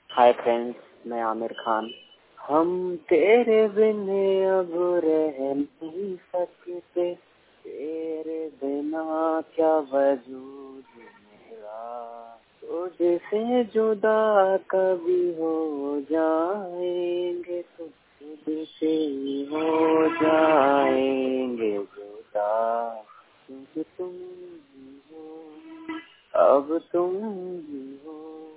Hi friends, मैं आमिर खान। हम तेरे बिन अब रह नहीं सकते, तेरे बिना क्या वजूद मेरा। तुझसे जुदा कभी हो जाएंगे तो तुझसे ही हो जाएंगे जुदा। क्योंकि तुम ही हो, अब तुम ही हो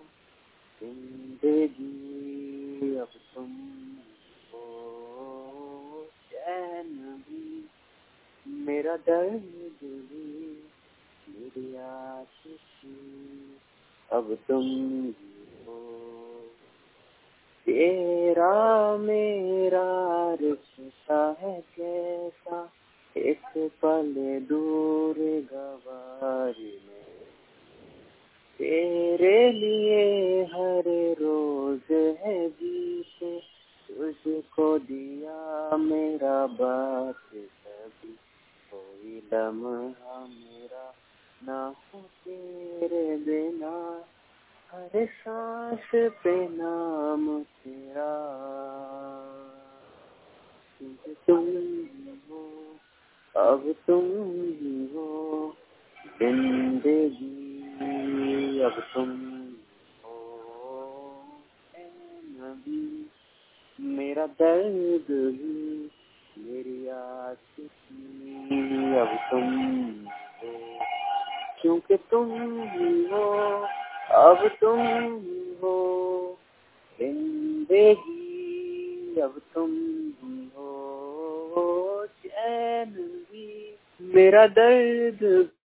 जिंदगी, अब तुम हो चैन भी, मेरा दर्द भी, मेरी आशिकी, अब तुम हो। तेरा मेरा रिश्ता है कैसा, एक पल दूर गवारी में, तेरे लिए हर रोज है गीत, तुझको दिया मेरा बात कभी, कोई लम्हा मेरा ना हो तेरे बिना, हर सांस पे नाम तेरा। क्योंकि तुम ही हो, अब तुम ही हो जिंदगी, अब तुम हो ऐ नबी, मेरा दर्द भी, मेरी आशिकी, अब तुम हो। क्योंकि तुम ही हो, अब तुम ही हो जिंदगी, अब तुम ही हो चैन भी, मेरा दर्द